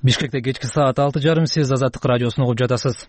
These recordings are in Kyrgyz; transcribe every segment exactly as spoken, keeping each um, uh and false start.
Бишкекте кечки саат алты жарым сиз Азаттык радиосун угуп жатасыз.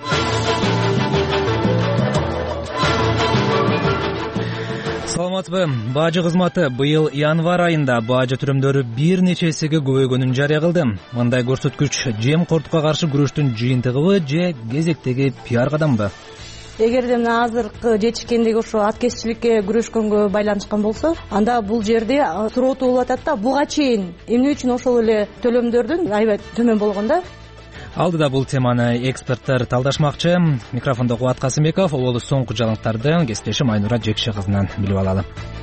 Саламатсызбы? Бажы кызматы быйыл январь айында бажы түрөмдөрү бир нече эсеге көбөйгөнүн жарыя кылды. Мындай көрсөткүч жемкорттукка каршы күрөштүн жыйынтыгыбы же кезектеги пиар кадамбы? Эгерде мына азыркы жетишкендеги ошо аткезчиликке күрөшкөнгө байланышкан болсо, анда бул жерде суроо болуп атат да, буга чейин эмне үчүн ошол эле төлөмдөрдүн аябай төмөн болгон да. Алдыда бул теманы эксперттер талдашмакчы. Микрофондо Кубат Касымбеков, болу соңку жаңылыктарды кесиптешим Айнура Жекши кызынан билип алалы.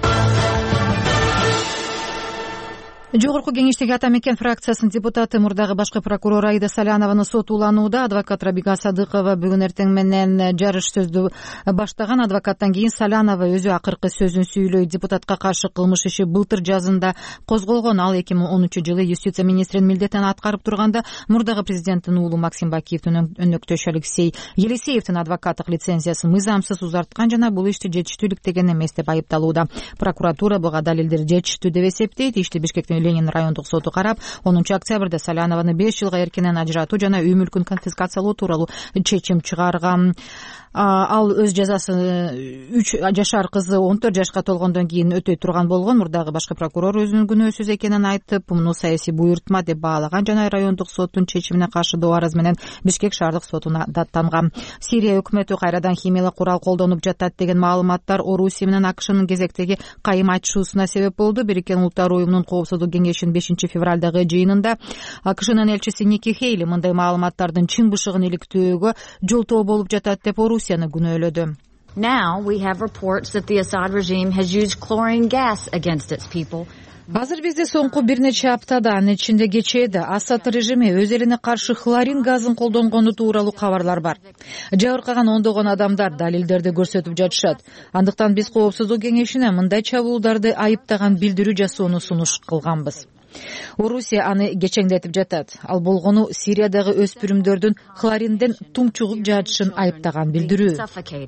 Жогорку кеңештеги Ата Мекен фракциясынын депутаты, мурдагы башкы прокурор Аида Салянованы сот уланууда. Адвокат Рабига Садыкова бүгүн эртең менен жарыш сөздү баштаган. Адвокаттан кийин Салянова өзү акыркы сөзүн сүйлөйт. Депутатка каршы кылмыш иши былтыр жазында козголгон. Ал эки миң онунчу жылы юстиция министринин милдетин аткарып турганда мурдагы президенттин уулу Максим Бакиевдин өнөктөшү Алексей Елисеевдин адвокаттык лицензиясын мыйзамсыз узарткан жана бул ишти жетиштүүлүктеген эмес деп айыпталууда. Прокуратура буга далилдер жетиштүү деп эсептейт. Ишти Бишкектин Ленин райондук соту карап, онунчу октябрда Салянованы беш жылга эркинен ажыратуу жана үй мүлкүн конфискациялоо тууралуу чечим чыгарган. Ал өз жазасын үч жашар кызы он төрт жашка толгондон кийин өтөй турган болгон. Мурдагы башкы прокурор өзүнүн күнөөсүз экенин айтып, муну саясий буйртма деп баалаган жана райондук соттун чечимине каршы доо арыз менен Бишкек шаардык сотуна даттанган. Сирия өкмөтү кайрадан химиялык курал колдонуп жатат деген маалыматтар Орусия менен АКШнын кезектеги кайым айтышуусуна себеп болду. Бириккен Улуттар уюмунун коопсуздук кеңешинин бешинчи февралдагы жыйынында АКШнын элчиси Ники Хейли мындай маалыматтардын чын бышыгын иликтөөгө жолтоо болуп жатат деп Орусияны күнөөлөдү. Now we have reports that the Assad regime has used chlorine gas against its people. Азыр бизде соңку бир нече аптада, анын ичинде кечээде Асад режими өз элине каршы хлорин газын колдонгону тууралуу кабарлар бар. Жабыркаган ондогон адамдар далилдерди көрсөтүп жатышат. Андыктан биз коопсуздук кеңешине мындай чабуулдарды айыптаган билдирүү жасоону сунуш кылганбыз. Орусия аны кечеңдетип жатат. Ал болгону Сириядагы өспүрүмдөрдүн хлоринден тумчугуп жатышын айыптаган билдирүү.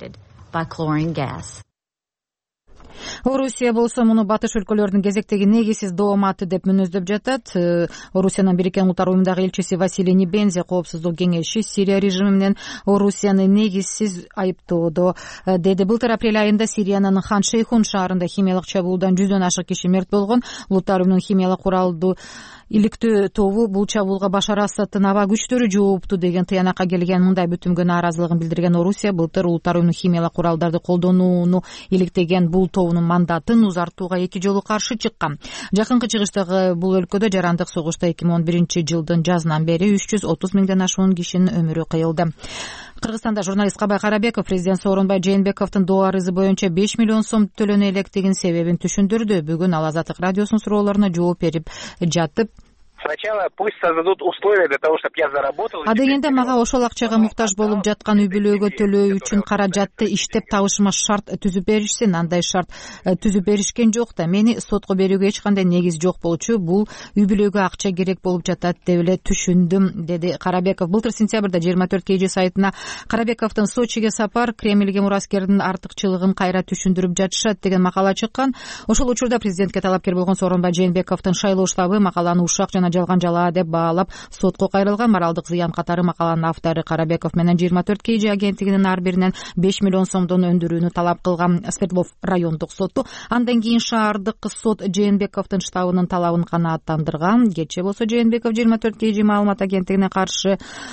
Орусия болсо муну батыш өлкөлөрдүн кезектеги негизсиз дооматы деп мүнөздөп жатат. Орусиянын Бириккен Улуттар уюмундагы элчиси Василий Небензи коопсуздук кеңеши Сирия режими менен Орусияны негизсиз айыптоодо деди. Былтыр апрель айында Сириянын Хан Шейхун шаарында химиялык чабуулдан жүздөн ашык киши мерт болгон. Улуттар уюмунун химиялык куралды иликтөө тобу бул чабуулга Башар Асадтын аба күчтөрү жоопту деген тыянакка келген. Мындай бүтүмгө нааразылыгын билдирген Орусия былтыр Улуттар уюмунун химиялык куралдарды колдонууну иликтеген бул тобунун мандатын узартууга эки жолу каршы чыккан. Жакынкы чыгыштагы бул өлкөдө жарандык согушта эки миң он биринчи жылдын жазынан бери үч жүз отуз миңден ашуун кишинин өмүрү кыйылды. Кыргызстанда журналист Кабай Карабеков президент Сооронбай Жээнбековдун доо арызы боюнча беш миллион сом төлөнө электигин себебин түшүндүрдү. Бүгүн ал Азаттык радиосунун суроолоруна жооп берип жатып, сначала пусть создадут условия для того, чтобы я заработал. А дегенде мага ошол акчага муктаж болуп жаткан үй бүлөгө төлөө үчүн каражатты иштеп табышыма шарт түзүп беришсин. Андай шарт түзүп беришкен жок да. Мени сотко берүүгө эч кандай негиз жок болчу. Бул үй бүлөгө акча керек болуп жатат деп эле түшүндүм, деди Карабеков. Былтыр сентябрда жыйырма төрт кей жи сайтына Карабековдун Сочиге сапар Кремльге мураскердин артыкчылыгын кайра түшүндүрүп жатышат деген макала чыккан. Ошол учурда президентке талапкер болгон Сооронбай Жээнбековдун шайлоо штабы макаланы ушак жана жалган жалаа деп баалап сотко кайрылган. Моралдык зыян катары макаланын автору Карабеков менен жыйырма төрт кей жи агенттигинин ар биринен беш миллион сомдон өндүрүүнү талап кылган. Свердлов райондук соту андан кийин шаардык сот Жээнбековдун штабынын талабын канааттандырган. Кечээ болсо Жээнбеков жыйырма төрт кей жи маалымат агенттигине каршы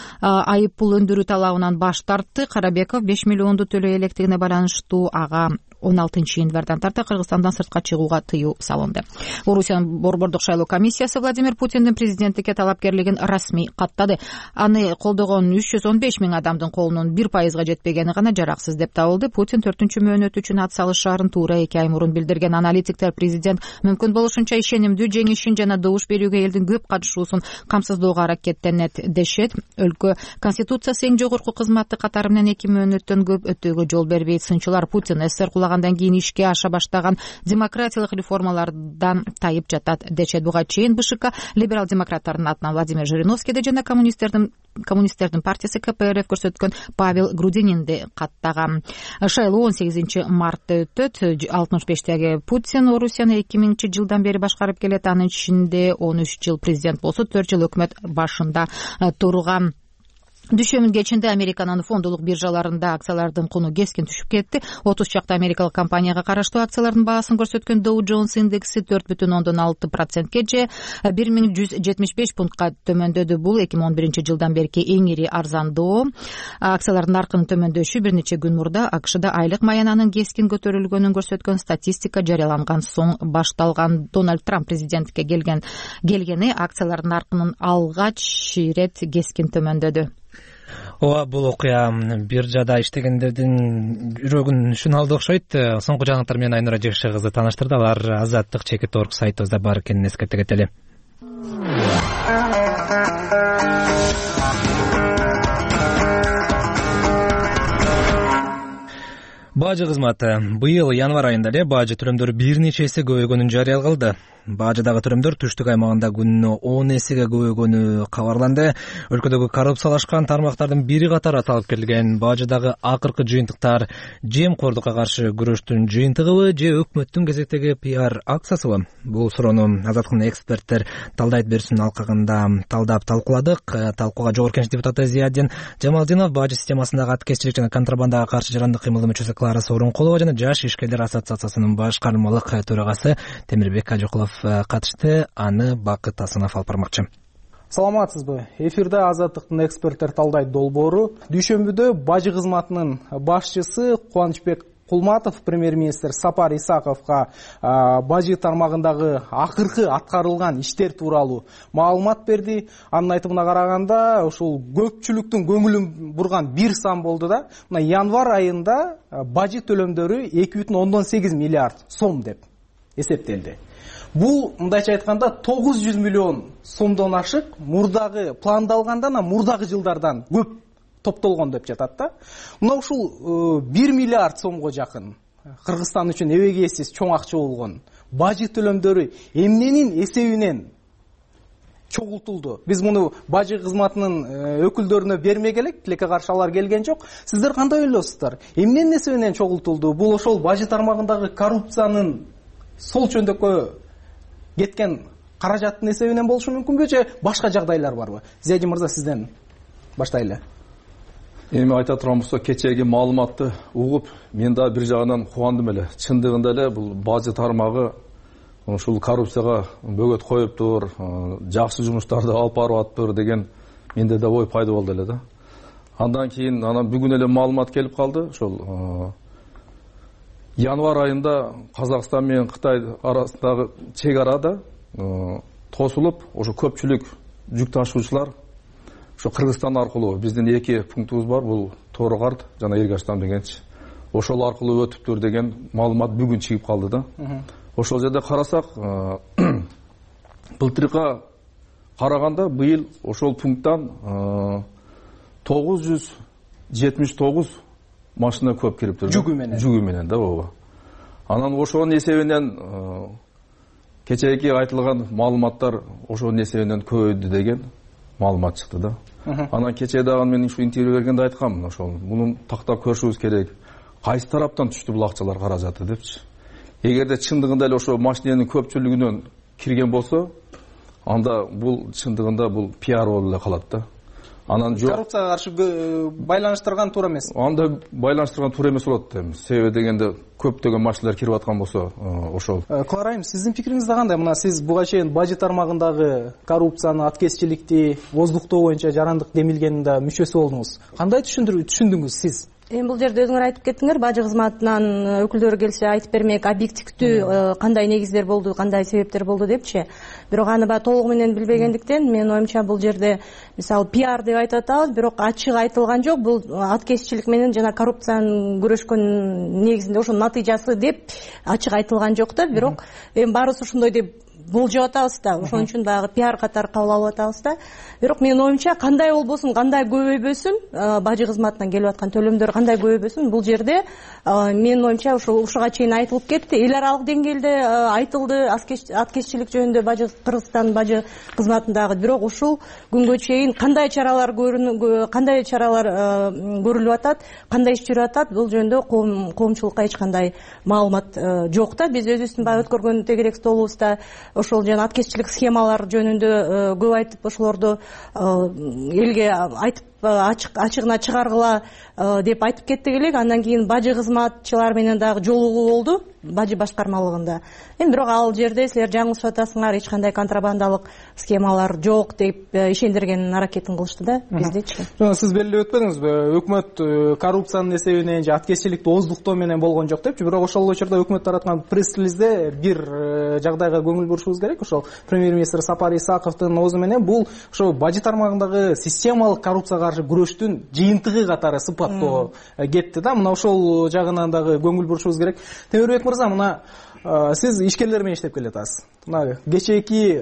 айып пул өндүрүү талабынан баш тартты. Карабеков беш миллионду төлөй электигине байланыштуу ага он алтынчы январдан тарта Кыргызстандан сыртка чыгууга тыюу салынды. Орусиянын борбордук шайлоо комиссиясы Владимир Путиндин президенттикке талапкерлигин расмий каттады. Аны колдогон үч жүз он беш миң адамдын колунун бир пайызга жетпегени гана жараксыз деп табылды. Путин төртүнчү мөөнөт үчүн ат салышаарын туура эки ай мурун билдирген. Аналитиктер президент мүмкүн болушунча ишенимдүү жеңишин жана добуш берүүгө элдин көп катышуусун камсыздоого аракеттенет дешет. Өлкө конституциясы эң жогорку кызматты катары менен эки мөөнөттөн көп өтүүгө жол бербейт. Сынчылар Путин СССР кулаган баштагандан кийин ишке аша баштаган демократиялык реформалардан тайып жатат дечет. Буга чейин БШК либерал демократтардын атынан Владимир Жириновскийди жана коммунисттердин коммунисттердин партиясы КПРФ көрсөткөн Павел Грудининди каттаган. Шайлоо он сегизинчи мартта өтөт. алтымыш бештеги Путин Орусияны эки миңинчи жылдан бери башкарып келет. Анын ичинде он үч жыл президент болсо, төрт жыл өкмөт башында турган. Дүйшөмүн кечинде Американын фондулук биржаларында акциялардын куну кескин түшүп кетти. отуз чакта америкалык компанияга караштуу акциялардын баасын көрсөткөн Dow Jones индекси төрт бүтүн ондон алты процентке же бир миң жүз жетимиш беш пунктка төмөндөдү. Бул эки миң он биринчи жылдан берки эң ири арзандоо. Акциялардын наркынын төмөндөшү бир нече күн мурда АКШда айлык маянанын кескин көтөрүлгөнүн көрсөткөн статистика жарыяланган соң башталган. Дональд Трамп президентке келген келгени акциялардын наркынын алгач ирет кескин төмөндөдү. Ооба, бул окуя биржада иштегендердин жүрөгүн шын алды окшойт. Соңку жаңылыктар менен Айнура Жекше кызы тааныштырды. Алар Азаттык чекит орг сайтыбызда бар экенин эскерте кетели. Бажы кызматы быйыл январь айында эле бажы төлөмдөрү бир нече эсе көбөйгөнүн жарыялагылды. Бажыдагы төлөмдөр түштүк аймагында күнүнө он эсеге көбөйгөнү кабарланды. Өлкөдөгү коррупциялашкан тармактардын бири катары аталып келген бажыдагы акыркы жыйынтыктар жемкордукка каршы күрөштүн жыйынтыгыбы же өкмөттүн кезектеги пиар акциясыбы? Бул суроону Азаттыктын эксперттер Талдайт Берсүн алкагында талдап талкууладык. Талкууга Жогорку Кеңеш депутаты Зиядин Жамалдинов, бажы системасындагы аткезчилик жана контрабандага каршы жарандык кыймылдын мүчөсү Клара Сооронкулова жана Жаш ишкерлер ассоциациясынын башкармалык төрагасы Темирбек Кажыкулов катышты. Аны Бакыт Асанов алып бармакчы. Саламатсызбы? Эфирде Азаттыктын эксперттер Талдайт долбоору. Дүйшөмбүдө бажы кызматынын башчысы Кубанычбек Кулматов премьер-министр Сапар Исаковго бажы тармагындагы акыркы аткарылган иштер тууралуу маалымат берди. Анын айтымына караганда, ушул көпчүлүктүн көңүлүн бурган бир сан болду да. Мына январь айында бажы төлөмдөрү эки бүтүн ондон сегиз миллиард сом деп эсептелди. Бул мындайча айтканда тогуз жүз миллион сомдон ашык мурдагы пландалгандан, мурдагы жылдардан көп топтолгон деп жатат да. Мына ушул бир миллиард сомго жакын Кыргызстан үчүн эбегейсиз чоң акча болгон бажы төлөмдөрү эмненин эсебинен чогултулду? Биз муну бажы кызматынын өкүлдөрүнө бермек элек, тилекке каршы алар келген жок. Сиздер кандай ойлойсуздар? Эмненин эсебинен чогултулду? Бул ошол бажы тармагындагы коррупциянын сол чөндөккө кеткен каражаттын эсебинен болушу мүмкүнбү же башка жагдайлар барбы? Зиядин мырза, сизден баштайлы. Эми айта турган болсок, кечеги маалыматты угуп, мен да бир жагынан кубандым эле. Чындыгында эле бул бажы тармагы ушул коррупцияга бөгөт коюптур, жакшы жумуштарды алып барып атыптыр деген менде да ой пайда болду эле да. Андан кийин анан бүгүн эле маалымат келип калды. Ошол январь айында Казакстан менен Кытай арасындагы чек арада тосулуп, ошо көпчүлүк жүк ташуучулар ошо Кыргызстан аркылуу, биздин эки пунктубуз бар, бул Тоорокарт жана Эргаштан дегенчи. Ошол аркылуу өтүптүр деген маалымат бүгүн чыгып калды да. Ошол жерде карасак, былтыркы караганда быйыл ошол пункттан тогуз жүз жетимиш тогуз машина көп кириптир. Жүгү менен. Жүгү менен да, ооба. Анан ошонун эсебинен кечээки айтылган маалыматтар ошонун эсебинен көбөйдү деген маалымат чыкты да. Анан кечээ дагы мен ушу интервью бергенде айткам, ошол мунун тактап көрүшүбүз керек. Кайсы тараптан түштү бул акчалар, каражаты депчи. Эгерде чындыгында эле ошо машиненин көпчүлүгүнөн кирген болсо, анда бул чындыгында бул пиар болуп эле калат да. Анан жок. Коррупцияга каршы байланыштырган туура эмес. Анда байланыштырган туура эмес болот дейм. Себеби дегенде көптөгөн машиналар кирип аткан болсо, ошол. Кларайым, сиздин пикириңиз да кандай? Мына сиз буга чейин бажы тармагындагы коррупцияны, аткезчиликти боздуктоо боюнча жарандык демилгенин да мүчөсү болдуңуз. Кандай түшүндүңүз сиз? Эми бул жерде өзүңөр айтып кеттиңер, бажы кызматынан өкүлдөрү келсе айтып бермек, объективдүү кандай негиздер болду, кандай себептер болду депчи. Бирок аны ба толугу менен билбегендиктен, менин оюмча бул жерде мисалы пиар деп айтып атабыз, бирок ачык айтылган жок. Бул аткезчилик менен жана коррупцияны күрөшкөн негизинде ошонун натыйжасы деп ачык айтылган жок да. Бирок эми баарыбыз ошондой деп болжоп атабыз да, ошон үчүн баягы пиар катары кабыл алып атабыз да. Бирок менин оюмча кандай болбосун, кандай көбөйбөсүн, бажы кызматынан келип аткан төлөмдөр кандай көбөйбөсүн, бул жерде менин оюмча ошо ушуга чейин айтылып кетти, эл аралык деңгээлде айтылды аткезчилик жөнүндө бажы Кыргызстан бажы кызматындагы. Бирок ушул күнгө чейин кандай чаралар көрүнүп, кандай чаралар көрүлүп атат, кандай иш жүрүп атат, бул жөнүндө коомчулукка эч кандай маалымат жок да. Биз өзүбүздүн баягы өткөргөн тегерек столубузда ошол жана аткезчилик схемалар жөнүндө көп айтып, ошолорду элге айтып ачыгына чыгаргыла деп айтып кеттик элек. Андан кийин бажы кызматчылар менен дагы жолугуу болду бажы башкармалыгында. Эми бирок ал жерде силер жаңылышып атасыңар, эч кандай контрабандалык схемалар жок деп ишендирген аракетин кылышты да биздечи. Жана сиз белгилеп өтпөдүңүзбү, өкмөт коррупциянын эсебинен же аткезчиликти оздуктоо менен болгон жок депчи. Бирок ошол учурда өкмөт тараткан пресс-релизде бир жагдайга көңүл бурушубуз керек. Ошол премьер-министр Сапар Исаковдун оозу менен бул ошо бажы тармагындагы системалык коррупцияга каршы күрөштүн жыйынтыгы катары сыпаттоо кетти да. Мына ошол жагынан дагы көңүл бурушубуз керек. Темирбек мырза, мына сиз ишкерлер менен иштеп келатасыз. Мына кечээки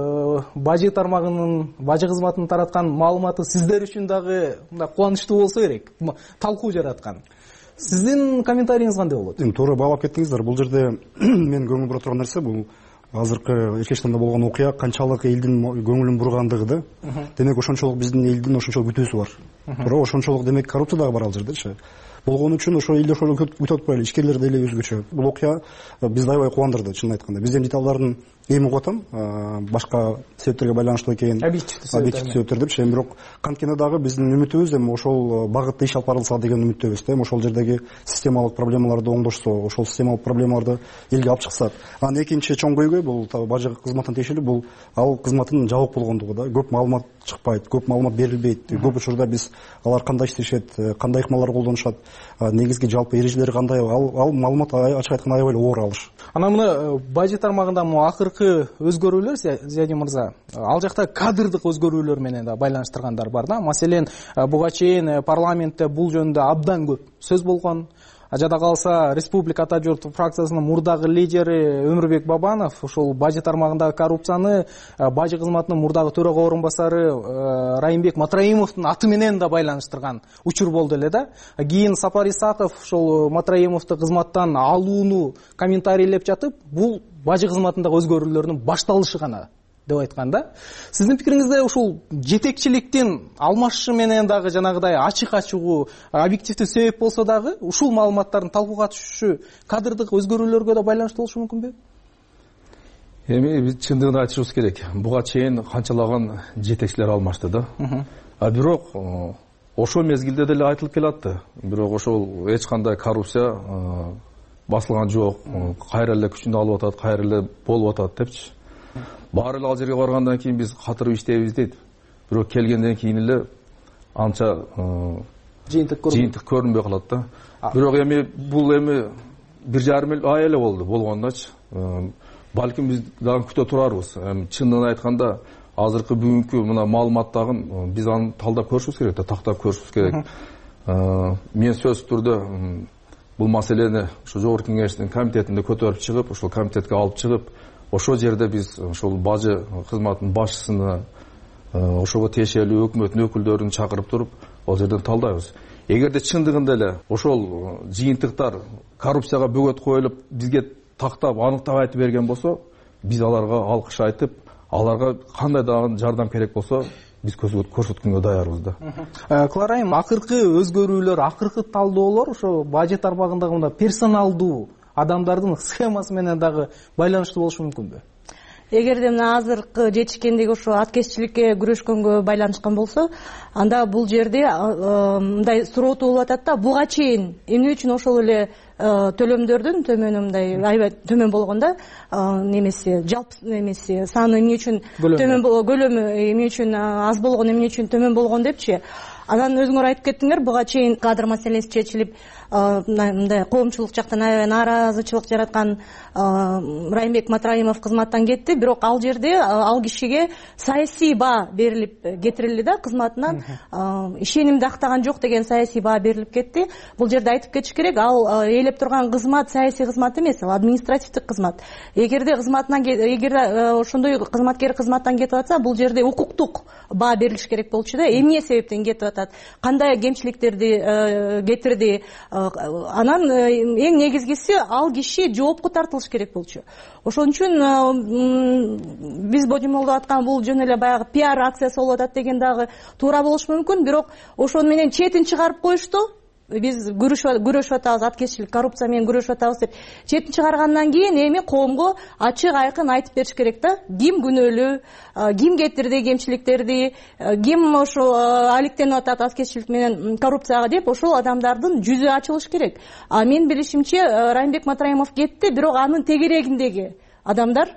бажы тармагынын, бажы кызматынын тараткан маалыматы сиздер үчүн дагы мына кубанычтуу болсо керек, талкуу жараткан. Сиздин комментарийиңиз кандай болот? Эми туура баалап кеттиңиздер. Бул жерде мен көңүл бура турган нерсе бул азыркы Эркечтанда болгон окуя канчалык элдин көңүлүн бургандыгы да. Демек ошончолук биздин элдин ошончолук күтүүсү бар. Туура ошончолук демек коррупция дагы бар ал жердечи. Болгон үчүн ошо элди ошол күтүп атпайлы, ишкерлер деле өзгөчө. Бул окуя бизди аябай кубандырды, чынын айтканда. Биз эми деталдарын эми угуп атам, башка себептерге байланыштуу экен, объективдүү себептер депчи. Эми бирок канткени дагы биздин үмүтүбүз эми ошол багытта иш алып барылса деген үмүттөбүз да. Эми ошол жердеги системалык проблемаларды оңдошсо, ошол системалык проблемаларды элге алып чыксак. Анан экинчи чоң көйгөй бул бажы кызматына тиешелүү, бул ал кызматтын жабык болгондугу да. Көп маалымат чыкпайт, көп маалымат берилбейт. Көп учурда биз алар кандай иштешет, кандай ыкмалар колдонушат, негизги жалпы эрежелери кандай, ал ал маалымат ачык айтканда аябай эле оор алыш. Анан мына бажы тармагында му акыркы өзгөрүүлөр, Зиядин мырза, ал жакта кадрдык өзгөрүүлөр менен да байланыштыргандар бар да. Маселен, буга чейин парламентте бул жөнүндө абдан көп сөз болгон. Жада калса Республика Ата журт фракциясынын мурдагы лидери Өмүрбек Бабанов ушул бажы тармагындагы коррупцияны бажы кызматынын мурдагы төрага орунбасары Райымбек Матраимовдун аты менен да байланыштырган учур болду эле да. Кийин Сапар Исаков ушул Матраимовду кызматтан алууну комментарийлеп жатып, бул бажы кызматындагы өзгөрүүлөрдүн башталышы гана деп айткан да. Сиздин пикириңизде ушул жетекчиликтин алмашышы менен дагы жанагыдай ачык ачыгуу объективдүү себеп болсо дагы ушул маалыматтардын талкууга түшүшү кадрдык өзгөрүүлөргө да байланыштуу болушу мүмкүнбү? Эми биз чындыгын айтышыбыз керек. Буга чейин канчалаган жетекчилер алмашты да. А бирок ошол мезгилде деле айтылып келатты. Бирок ошол эч кандай коррупция басылган жок. Кайра эле күчүн алып атат, кайра эле болуп атат депчи. Баары эле ал жерге баргандан кийин биз катырып иштейбиз дейт. Бирок келгенден кийин эле анча жыйынтык көрүнбөй калат да. Бирок эми бул эми бир жарым ай эле болду болгондачы. Балким биз дагы күтө турарбыз. Чындыгын айтканда азыркы бүгүнкү мына маалыматтагын биз аны талдап көрүшүбүз керек да, тактап көрүшүбүз керек. Мен сөзсүз түрдө бул маселени ушу жогорку кеңештин комитетинде көтөрүп чыгып, ошол комитетке алып чыгып, ошол жерде биз ошол бажы кызматынын башчысына, ошого тиешелүү өкмөттүн өкүлдөрүн чакырып туруп, ал жерден талдайбыз. Эгерде чындыгында эле ошол жыйынтыктар коррупцияга бөгөт коюлуп, бизге тактап, аныктап айтып берген болсо, биз аларга алкыш айтып, аларга кандай дагы жардам керек болсо, биз көрсөткөнгө даярбыз да. Кларайым, акыркы өзгөрүүлөр, акыркы талдоолор ошо бажы тармагындагы мында персоналдуу адамдардын схемасы менен дагы байланыштуу болушу мүмкүнбү? Эгерде мына азыркы жетишкендеги ошо аткезчиликке күрөшкөнгө байланышкан болсо, анда бул жерде мындай суроотуу болуп атат да, буга чейин эмне үчүн ошол эле төлөмдөрдүн төмөнү мындай аябай төмөн болгон да, немеси жалпы немеси саны эмне үчүн төмөн, көлөмү эмне үчүн аз болгон, эмне үчүн төмөн болгон депчи. Анан өзүңөр айтып кеттиңер, буга чейин кадр маселеси чечилип, мындай коомчулук жактан аябай нааразычылык жараткан Райымбек Матраимов кызматтан кетти, бирок ал жерде ал кишиге саясий баа берилип кетирилди да, кызматынан ишенимди актаган жок деген саясий баа берилип кетти. Бул жерде айтып кетиш керек, ал ээлеп турган кызмат саясий кызмат эмес, ал административдик кызмат. Эгерде кызматынан эгерде ошондой кызматкер кызматтан кетип атса, бул жерде укуктук баа берилиш керек болчу да. Эмне себептен кетип атат, кандай кемчиликтерди кетирди, анан эң негизгиси ал киши жоопко тартылыш керек болчу. Ошон үчүн биз божомолдоп аткан бул жөн эле баягы пиар акциясы болуп атат деген дагы туура болушу мүмкүн, бирок ошону менен четин чыгарып коюшту. Биз күрөшүп атабыз, аткезчилик, коррупция менен күрөшүп атабыз деп четин чыгаргандан кийин эми коомго ачык айкын айтып бериш керек да. Ким күнөөлүү, ким кетирди кемчиликтерди, ким ошо алектенип атат аткезчилик менен коррупцияга деп, ошол адамдардын жүзү ачылыш керек. А мен билишимче Райымбек Матраимов кетти, бирок анын тегерегиндеги адамдар,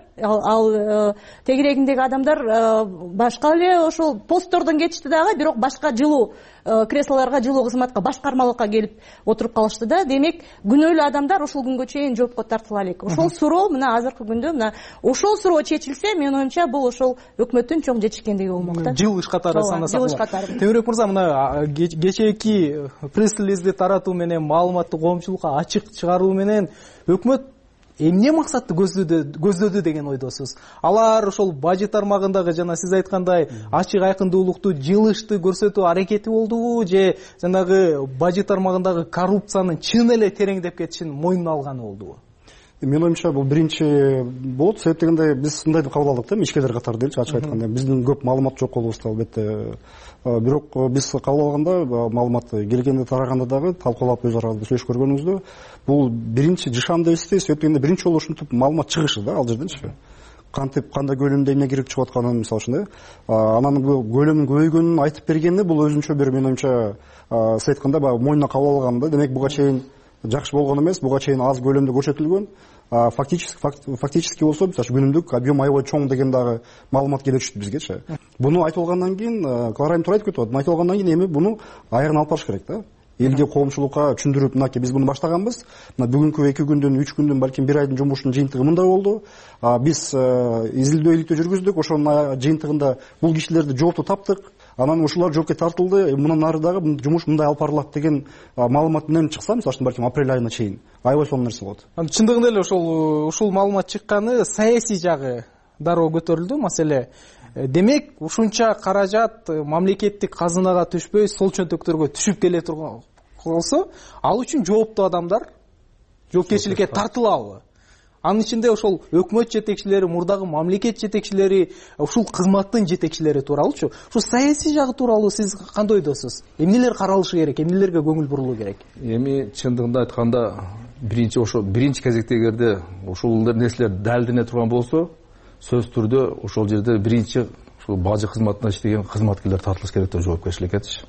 ал тегерегиндеги адамдар башка эле ошол посттордон кетишти дагы, бирок башка жылуу креслолорго, жылуу кызматка, башкармалыкка келип отуруп калышты да. Демек, күнөөлүү адамдар ошол күнгө чейин жоопко тартыла элек. Ошол суроо мына азыркы күндө мына ошол суроо чечилсе, менин оюмча бул ошол өкмөттүн чоң жетишкендиги болмок да. Жыл иш катары санасак. Жыл иш катары. Темирбек мырза, мына кечээки пресс-релизди таратуу менен, маалыматты коомчулукка ачык чыгаруу менен өкмөт эмне максатты көздөдү деген ойдосуз? Алар ошол бажы тармагындагы жана сиз айткандай ачык айкындуулукту, жылышты көрсөтүү аракети болдубу, же жанагы бажы тармагындагы коррупциянын чын эле тереңдеп кетишин мойнуна алганы болдубу? Менин оюмча бул биринчи болот. Себеп дегенде биз мындай деп кабыл алдык да, ишкерлер катары делчи, ачык айтканда. Биздин көп маалымат жок болубузда албетте. Бирок биз кабыл алганда маалымат келгенде тараганда дагы талкуулап өз ара сүйлөшүп көргөнүбүздө бул биринчи жышан деп эсептейбиз. Себеп дегенде биринчи жолу ушинтип маалымат чыгышы да ал жерденчи. Кантип, кандай көлөмдө эмне кирип чыгып атканын, мисалы ушундай. Анан бул көлөмүн көбөйгөнүн айтып бергени бул өзүнчө бир, менин оюмча, сиз айткандай баягы мойнуна кабыл алган да. Демек, буга чейин жакшы болгон эмес, буга чейин аз көлөмдө көрсөтүлгөн. Фактически фактически болсо, мисалы күнүмдүк объем аябай чоң деген дагы маалымат келип түштү бизгечи. Буну айтып алгандан кийин, Кларайым туура айтып кетип атат. Айтып алгандан кийин эми буну аягына алып барыш керек да. Элге, коомчулукка түшүндүрүп, мынакей биз буну баштаганбыз. Мына бүгүнкү эки күндүн, үч күндүн, балким бир айдын жумушунун жыйынтыгы мындай болду. Биз изилдөө иликтөө жүргүздүк. Ошонун жыйынтыгында бул кишилерди жоопту таптык. Анан ушулар жоопко тартылды. Мындан ары дагы жумуш мындай алып барылат деген маалымат менен чыкса, мисалы үчүн балким апрель айына чейин аябай сонун нерсе болот. Чындыгында эле ошол ушул маалымат чыкканы саясий жагы дароо көтөрүлдү маселе. Демек, ушунча каражат мамлекеттик казынага түшпөй, сол чөнтөктөргө түшүп келе турган болсо, ал үчүн жооптуу адамдар жоопкерчиликке тартылабы? Анын ичинде ошол өкмөт жетекчилери, мурдагы мамлекет жетекчилери, ушул кызматтын жетекчилери тууралуучу. Ушул саясий жагы тууралуу сиз кандай ойдосуз? Эмнелер каралышы керек, эмнелерге көңүл бурулуу керек? Эми чындыгында айтканда, биринчи ошо биринчи кезекте эгерде ушул нерселер далилдене турган болсо, сөз түрдө ошол жерде биринчи ушул бажы кызматында иштеген кызматкерлер тартылыш керек деп жоопкерчиликкечи.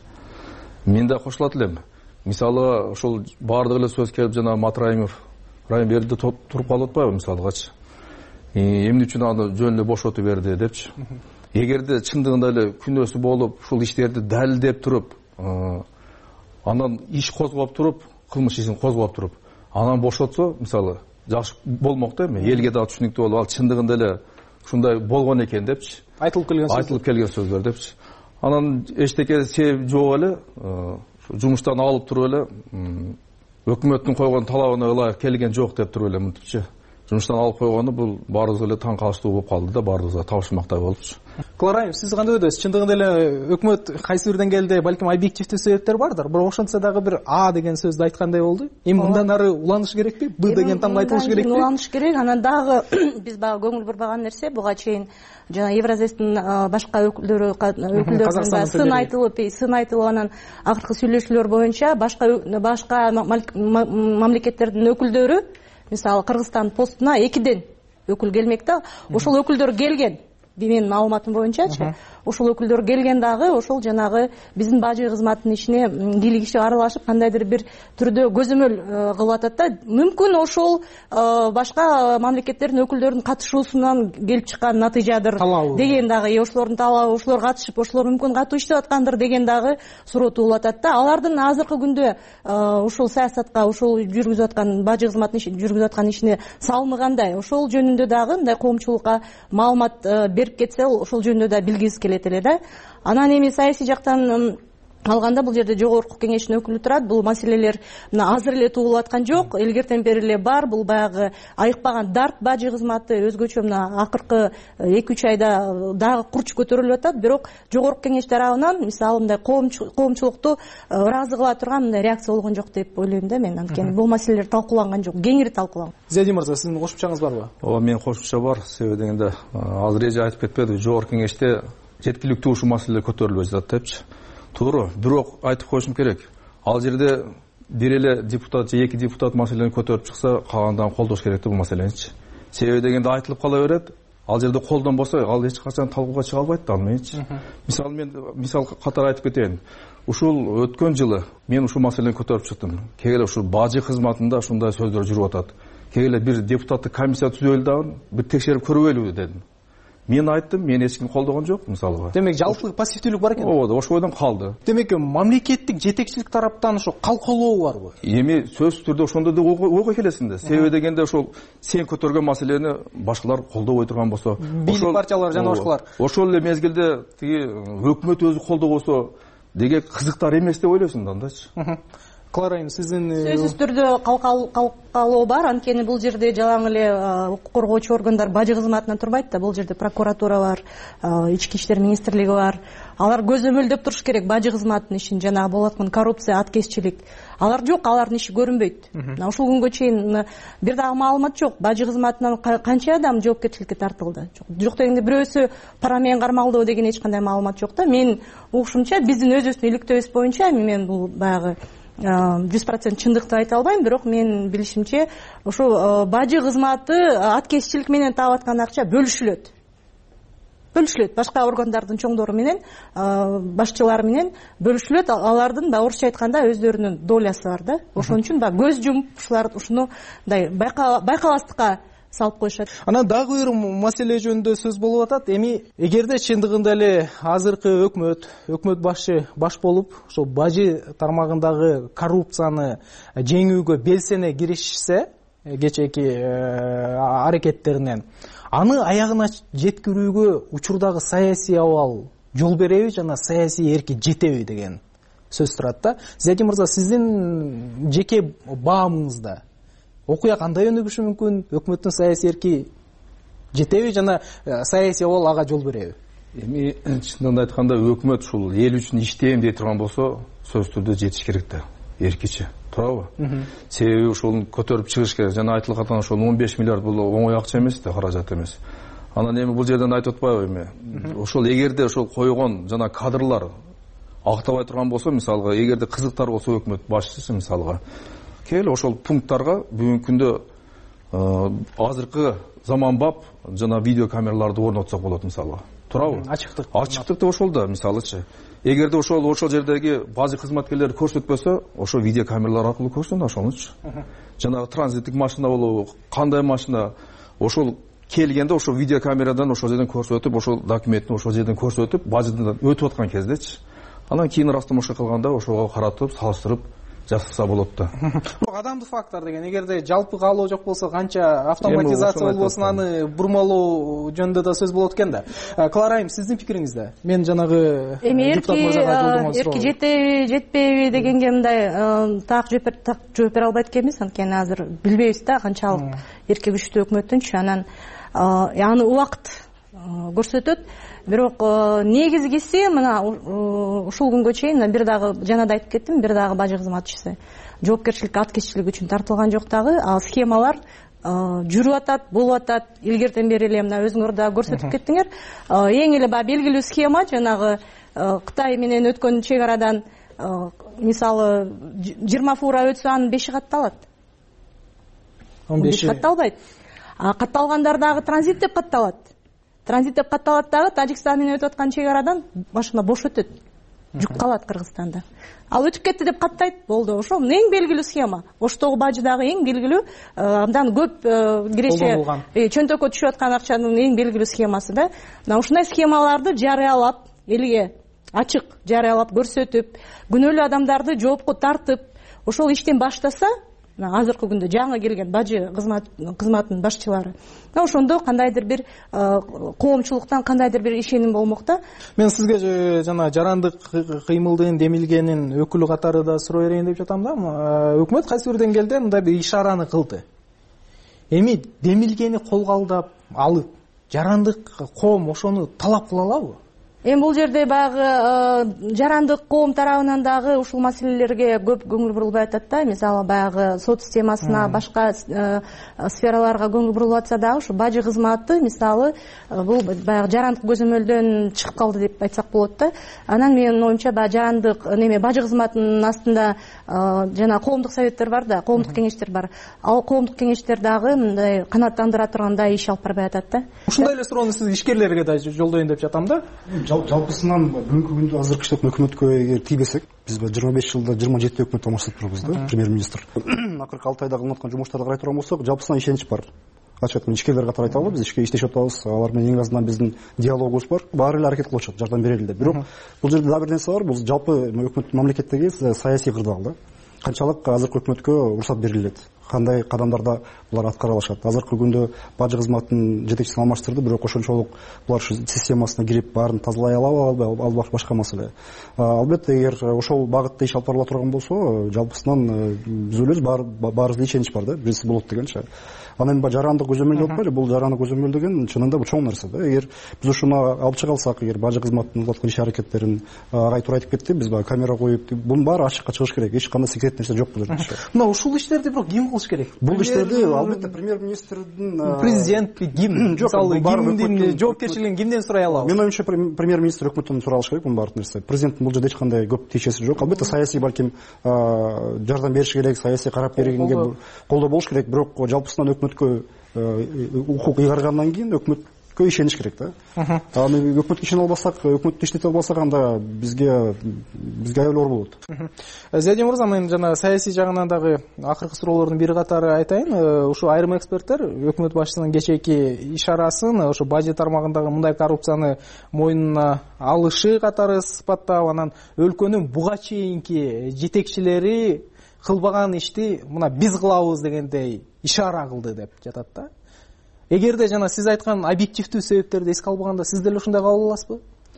Мен да кошулат элем. Мисалы, ошол баардык эле сөз келип, жана Матраимов Райымберди туруп калып атпайбы мисалгачы. Эмне үчүн аны жөн эле бошотуп берди депчи. Эгерде чындыгында эле күнөөсү болуп, ушул иштерди далилдеп туруп, анан иш козгоп туруп, кылмыш ишин козгоп туруп, анан бошотсо, мисалы, жакшы болмок да эми, элге дагы түшүнүктүү болуп, ал чындыгында эле ушундай болгон экен депчи. Айтылып келген сөздөр. Айтылып келген сөздөр депчи. Анан эчтеке себеп жок эле, жумуштан алып туруп эле, өкмөттүн койгон талабына ылайык келген жок деп туруп эле мынтипчи. Жумуштан алып койгону бул баарыбыз эле таң калыштуу болуп калды да, баарыбызга табышмактай болупчу. Кларайым, сиз кандай ойдосуз? Чындыгында эле өкмөт кайсы бир деңгээлде балким объективдүү себептер бардыр, бирок ошентсе дагы бир А деген сөздү айткандай болду. Эми мындан ары уланыш керекпи? Б деген тамга айтылыш керекпи? Уланыш керек. Анан дагы биз багы көңүл бурбаган нерсе, буга чейин жана Евразэстин башка өкүлдөрү өкүлдөрүнөн сын айтылып, сын айтылып, анан акыркы сүйлөшүүлөр боюнча башка башка мамлекеттердин өкүлдөрү, мисалы Кыргызстан постуна экиден өкүл келмек да, ошол өкүлдөр келген. менин маалыматым боюнчачы ошол өкүлдөр келген дагы ошол жанагы биздин бажы кызматынын ичине кийлигишип аралашып кандайдыр бир түрдө көзөмөл кылып атат да. Мүмкүн ошол башка мамлекеттердин өкүлдөрүнүн катышуусунан келип чыккан натыйжадыр деген дагы, ошолордун талабы, ошолор катышып, ошолор мүмкүн катуу иштеп аткандыр деген дагы суроо туулуп атат да. Алардын азыркы күндө ушул саясатка, ушул жүргүзүп аткан бажы кызматынын жүргүзүп аткан ишине салымы кандай, ошол жөнүндө дагы мындай коомчулукка маалымат берип кетсе, ошол жөнүндө да билгибиз келет эле да. Анан эми саясий жактан алганда бул жерде жогорку кеңештин өкүлү турат. Бул маселелер мына азыр эле туулуп аткан жок, илгертен бери эле бар. Бул баягы айыкпаган дарт бажы кызматы өзгөчө мына акыркы эки үч айда дагы курч көтөрүлүп атат. Бирок жогорку кеңеш тарабынан мисалы мындай коомчулукту ыраазы кыла турган мындай реакция болгон жок деп ойлойм да мен. Анткени бул маселелер талкууланган жок, кеңири талкууланган. Зиядин мырза, сиздин кошумчаңыз барбы? Ооба, менин кошумча бар. Себеби дегенде азыр эже айтып кетпеди, жогорку кеңеште жеткиликтүү ушул маселелер көтөрүлбөй жатат депчи. Туура, бирок айтып коюшум керек. Ал жерде бир эле депутат же эки депутат маселени көтөрүп чыкса, калгандарын колдош керек да бул маселеничи. Себеби дегенде айтылып кала берет. Ал жерде колдонбосо, ал эч качан талкууга чыга албайт да, алмайчы. Мисалы мен мисал катары айтып кетейин. Ушул өткөн жылы мен ушул маселени көтөрүп чыктым. Кегеле ушул бажы кызматында ушундай сөздөр жүрүп атат. Кегеле бир депутаттык комиссия түзөлүп дагы бир текшерип көрбөйлүбү дедим. Мен айттым, мен эч ким колдогон жок, мисалга. Демек, жалпы пассивдүүлүк бар экен. Ооба, ошол бойдон калды. Демек, мамлекеттик жетекчилик тараптан ошо калкалоо барбы? Эми сөзсүз түрдө ошондой да ойго келесиң да. Себеби дегенде ошол сен көтөргөн маселени башкалар колдобой турган болсо, бийлик партиялар жана башкалар. Ошол эле мезгилде тиги өкмөт өзү колдобосо деге кызыктар эмес деп ойлойсуң да андачы. Клара айым, сиздин сөзсүз түрдө калкалоо бар. Анткени бул жерде жалаң эле укук коргоочу органдар бажы кызматынан турбайт да. Бул жерде прокуратура бар, ички иштер министрлиги бар. Алар көзөмөлдөп туруш керек бажы кызматынын ишин, жанагы болуп аткан коррупция, аткезчилик. Алар жок, алардын иши көрүнбөйт. Ушул күнгө чейин бир дагы маалымат жок. Бажы кызматынан канча адам жоопкерчиликке тартылды? Жок дегенде бирөөсү пара менен кармалдоо деген эч кандай маалымат жок да. Мен угушумча биздин өзүбүздүн иликтөөбүз боюнча мен бул баягы жүз процент чындыкты айта албайм, бирок мен билишимче ошо бажы кызматы аткезчилик менен таап аткан акча бөлүшүлөт. Бөлүшүлөт. Башка органдардын чоңдору менен, башчылары менен бөлүшүлөт. Алардын да орусча айтканда өздөрүнүн долясы бар да. Ошон үчүн да көз жумуп ушулар ушуну мындай байкаластыкка салып коюшат. Анан дагы бир маселе жөнүндө сөз болуп атат. Эми эгерде чындыгында эле азыркы өкмөт, өкмөт башчы баш болуп, ошо бажы тармагындагы коррупцияны жеңүүгө белсене киришсе, кечээки аракеттеринен, аны аягына жеткирүүгө учурдагы саясий абал жол береби жана саясий эрки жетеби деген сөз турат да. Зиядин мырза, сиздин жеке баамыңызда окуя кандай өнүгүшү мүмкүн? Өкмөттүн саясий эрки жетеби жана саясий абал ага жол береби? Эми чындыгын айтканда өкмөт ушул эл үчүн иштейм дей турган болсо, сөзсүз түрдө жетиш керек да, эркичи. Туурабы? Себеби ушул көтөрүп чыгыш керек. Жана айтылган ошол он беш миллиард бул оңой акча эмес да, каражат эмес. Анан эми бул жерден айтып атпайбы эми? Ошол эгерде ошол койгон жана кадрлар актабай турган болсо, мисалга, эгерде кызыктар болсо өкмөт башчысы мисалга, келе ошол пункттарга бүгүнкү күндө азыркы заманбап жана видео камераларды орнотсок болот мисалга. Туурабы? Ачыктык. Ачыктыкты ошолда мисалычы. Эгерде ошол ошол жердеги бажы кызматкерлер көрсөтпөсө, ошо видео камералар аркылуу көрсүн ошонучу. Жанагы транзиттик машина болобу, кандай машина, ошол келгенде ошол видео камерадан ошол жерден көрсөтүп, ошол документти ошол жерден көрсөтүп, бажыдан өтүп аткан кездечи. Анан кийин растамашка кылганда ошого каратып, салыштырып жасаса болот да. Бирок адамдык фактор деген, эгерде жалпы каалоо жок болсо, канча автоматизация болбосун аны бурмалоо жөнүндө да сөз болот экен да. Клара айым, сиздин пикириңизде? Мен жанагы депутат мырзага айтылган суроо. Эрки жетеби, жетпейби дегенге мындай так жооп бере албайт экенбиз, анткени азыр билбейбиз да канчалык эрки күчтүү өкмөттүнчү. Анан аны убакыт көрсөтөт. Бирок негизгиси мына ушул күнгө чейин бир дагы жана да айтып кеттим, бир дагы бажы кызматчысы жоопкерчиликке, аткезчилик үчүн тартылган жок дагы. Ал схемалар жүрүп атат, болуп атат. Илгертен бери эле мына өзүңөр да көрсөтүп кеттиңер. Эң эле баягы белгилүү схема жанагы Кытай менен өткөн чек арадан мисалы жыйырма фура өтсө анын беши катталат. он беши катталбайт. А катталгандар дагы транзит деп катталат. транзит деп катталат дагы Тажикстан менен өтүп аткан чек арадан машина бош өтөт, жүк калат Кыргызстанда. Ал өтүп кетти деп каттайт, болду. Ошо эң белгилүү схема. Оштогу бажы дагы эң белгилүү, андан көп киреше чөнтөккө түшүп аткан акчанын эң белгилүү схемасы да. Мына ушундай схемаларды жарыялап, элге ачык жарыялап көрсөтүп, күнөөлүү адамдарды жоопко тартып, ошол иштен баштаса, азыркы күндө жаңы келген бажы кызматынын башчылары, ошондо кандайдыр бир коомчулуктан кандайдыр бир ишеним болмок да. Мен сизге жана жарандык кыймылдын демилгенин өкүлү катары да суроо берейин деп жатам да. Өкмөт кайсы бир деңгээлде мындай бир ишараны кылды. Эми демилгени колго алып, жарандык коом ошону талап кыла алабы? Эми бул жерде баягы жарандык коом тарабынан дагы ушул маселелерге көп көңүл бурулбай атат да. Мисалы баягы сот системасына, башка сфераларга көңүл бурулуп атса дагы ушу бажы кызматы мисалы бул баягы жарандык көзөмөлдөн чыгып калды деп айтсак болот да. Анан менин оюмча баягы жарандык неме бажы кызматынын астында жана коомдук советтер бар да, коомдук кеңештер бар. Ал коомдук кеңештер дагы мындай канааттандыра тургандай иш алып барбай атат да. Ушундай эле суроону сиз ишкерлерге да жолдоюн деп жатам да. Жалпысынан бүгүнкү күндө азыркы иштеп өкмөткө эгер тийбесек, биз жыйырма беш жылда жыйырма жети өкмөт алмашып турбуз да, премьер-министр. Акыркы алты айда кылып аткан жумуштарды карай турган болсок, жалпысынан ишенич бар. Ачык айтканда ишкерлер катары айта алабыз, ишке иштешип атабыз, алар менен эң азынан биздин диалогубуз бар. Баары эле аракет кылып атышат, жардам берели деп. Бирок бул жерде дагы бир нерсе бар, бул жалпы өкмөт мамлекеттеги саясий кырдаал да. Канчалык азыркы өкмөткө уруксат берилет, кандай кадамдарда булар аткара алышат. Азыркы күндө бажы кызматынын жетекчисин алмаштырды, бирок ошончолук булар системасына кирип баарын тазалай алабы, ал башка маселе. Албетте, эгер ошол багытта иш алып барыла турган болсо, жалпысынан биз ойлойбуз, баарыбызда ишенич бар да, биринчи болот дегенчи. Анан жарандык көзөмөл деп атпайлы, бул жарандык көзөмөл деген чынында бул чоң нерсе да. Эгер биз ушуну алып чыга алсак, эгер бажы кызматынын кылып аткан иш аракеттерин агай туура айтып кетти, биз баягы камера коюп, бунун баары ачыкка чыгыш керек. Эч кандай секрет нерсе жок бул жерде. Мына ушул иштерди бирок ким кылыш керек? Бул иштерди албетте премьер-министрдин, президент, ким, мисалы кимдин жоопкерчилигин кимден сурай алабыз? Менин оюмча премьер-министр өкмөттөн суралыш керек бул баардык нерсе. Президенттин бул жерде эч кандай көп тиешеси жок. Албетте саясий балким жардам бериш керек, саясий карап бергенге колдоо болуш керек, бирок жалпысынан өкмөткө укук ыйгаргандан кийин өкмөткө ишениш керек да. Аны өкмөткө ишене албасак, өкмөттү иштете албасак, анда бизге бизге аябай оор болот. Зиядин мырза, мен жана саясий жагынан дагы акыркы суроолордун бири катары айтайын. Ушу айрым эксперттер өкмөт башчысынын кечээки ишарасын ушу бажы тармагындагы мындай коррупцияны мойнуна алышы катары сыпаттап, анан өлкөнүн буга чейинки жетекчилери кылбаган ишти мына биз кылабыз дегендей ишара кылды деп жатат да. Эгерде жана сиз айткан объективдүү себептерди эске албаганда, сиз деле ушундай кабыл аласызбы?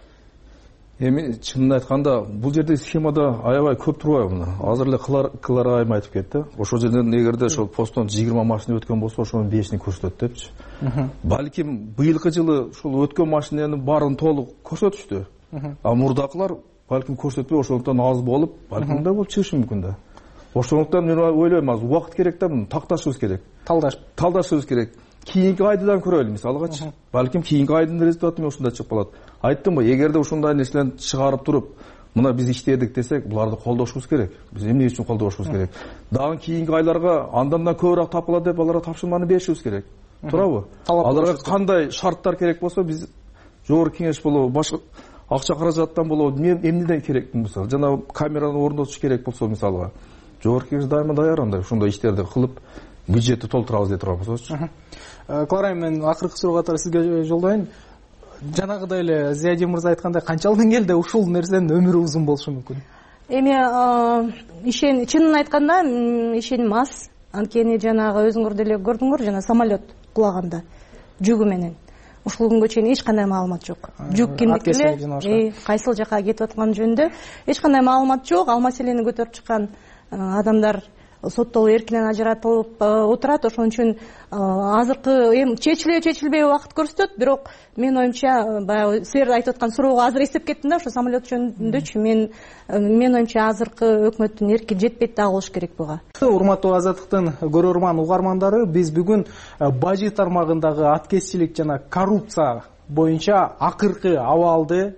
Эми чынын айтканда бул жерде схемада аябай көп турбайбы? Азыр эле кылар айым айтып кетти. Ошол жерден эгерде ошол посттон жыйырма машина өткөн болсо, ошонун бешини көрсөтөт депчи. Балким быйылкы жылы ушул өткөн машинанын баарын толук көрсөтүштү. А мурдакылар балким көрсөтпөй ошондон аз болуп, балким мындай болуп чыгышы мүмкүн да. Ошондуктан мен ойлойм, азыр убакыт керек да, муну такташыбыз керек. Талдаш. Талдашыбыз керек. Кийинки айдыдан көрөлү, мисалгачы. Балким кийинки айдын результаты мен ушундай чыгып калат. Айттымбы, эгерде ушундай нерселерди чыгарып туруп, мына биз иштедик десек, буларды колдошубуз керек. Биз эмне үчүн колдошубуз керек? Дагы кийинки айларга андан да көбүрөөк тапкыла деп аларга тапшырманы беришибиз керек. Туурабы? Аларга кандай шарттар керек болсо, биз жогорку кеңеш болобу, башка акча каражаттан болобу, эмнеден керек мисалы, жана камераны орнотуш керек болсо мисалга. Жогорку кеңеш дайыма даяр андай ушундай иштерди кылып, бюджетти толтурабыз деп турган болсочу. Клара, мен акыркы суроо катары сизге жолдоюн. Жанагыдай эле Зиядин мырза айткандай, канчалык деңгээлде ушул нерсенин өмүрү узун болушу мүмкүн? Эми ишен чынын айтканда ишеним аз. Анткени жанагы өзүңөр деле көрдүңөр, жана самолет кулаганда жүгү менен. Ушул күнгө чейин эч кандай маалымат жок. Жүк кимдики эле, кайсыл жака кетип атканы жөнүндө эч кандай маалымат жок. Ал маселени көтөрүп чыккан адамдар соттолуп эркинен ажыратылып отурат. Ошон үчүн азыркы эми чечиле чечилбей убакыт көрсөтөт, бирок мен оюмча баягы силер айтып аткан суроого азыр эстеп кеттим да, ошо самолет жөнүндөчү. Мен мен оюмча азыркы өкмөттүн эрки жетпейт да, болуш керек буга. Урматтуу Азаттыктын көрөрман угармандары, биз бүгүн бажы тармагындагы аткезчилик жана коррупция боюнча акыркы абалды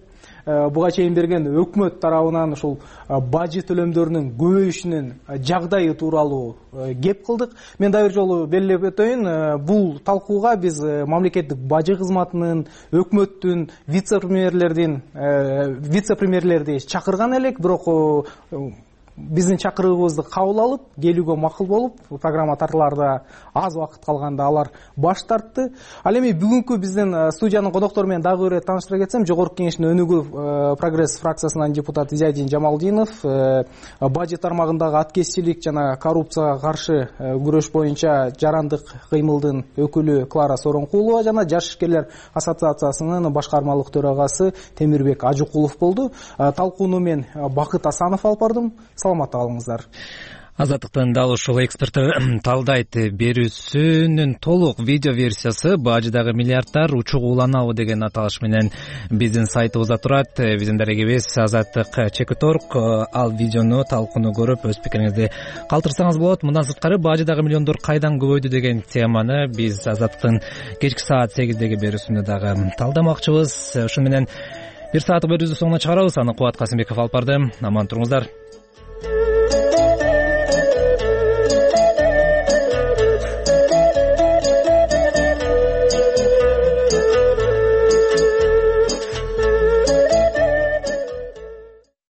буга чейин берген өкмөт тарабынан ушул бажы төлөмдөрүнүн көбөйүшүнүн жагдайы тууралуу кеп кылдык. Мен да бир жолу белгилеп өтөйүн, бул талкууга биз мамлекеттик бажы кызматынын, өкмөттүн, вице-премьерлердин вице-премьерлерди чакырган элек, бирок биздин чакырыгыбызды кабыл алып, келүүгө макул болуп, программа тартылаарда аз убакыт калганда алар баш тартты. Ал эми бүгүнкү биздин студиянын коноктору менен дагы бир тааныштыра кетсем, Жогорку Кеңештин өнүгүү Прогресс фракциясынын депутаты Изайдин Жамалдинов, бажы тармагындагы аткезчилик жана коррупцияга каршы күрөш боюнча жарандык кыймылдын өкүлү Клара Соронкулова жана Жаш ишкерлер ассоциациясынын башкармалык төрагасы Темирбек Ажыкулов болду. Талкууну мен Бакыт Асанов алып бардым. Саламатта калыңыздар. Азаттыктын дал ушул эксперттер талдайт берүүсүнүн толук видео версиясы бажыдагы миллиардтар учук уланабы деген аталыш менен биздин сайтыбызда турат. Биздин дарегибиз Азаттык Чекиторг. Ал видеону, талкууну көрүп өз пикириңизди калтырсаңыз болот. Мындан сырткары бажыдагы миллиондор кайдан көбөйдү деген теманы биз Азаттыктын кечки саат сегиздеги берүүсүндө дагы талдамакчыбыз. Ошону менен бир сааттык берүүбүздү соңуна чыгарабыз. Аны Кубат Касымбеков алып барды. Аман туруңуздар.